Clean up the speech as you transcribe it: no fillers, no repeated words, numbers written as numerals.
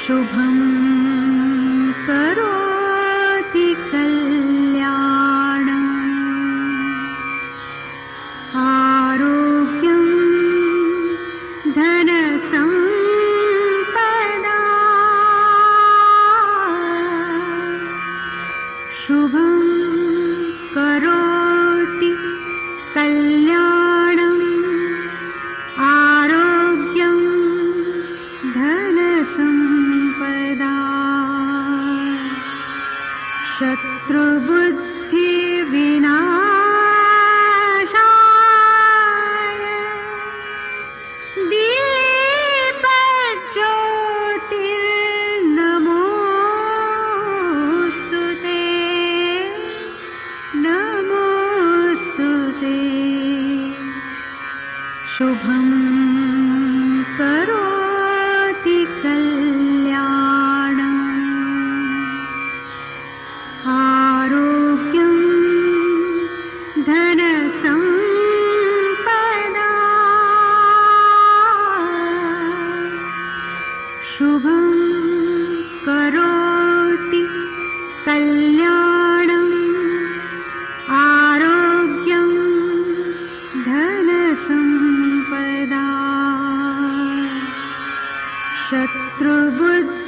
शुभं करोति कल्याणम् आरोग्यं धनसम्पदा शुभं करोति कल्याणम् आरोग्यं धनसम्पदा शत्रुबुद्धिविनाशाय दीपज्योतिर्नमोऽस्तु ते नमोऽस्तु ते शुभं करोति कल्याणम् आरोग्यं धनसम्पदा शुभं करोति कल्याणम् आरोग्यं धनसम्पदा शत्रुबुद्धि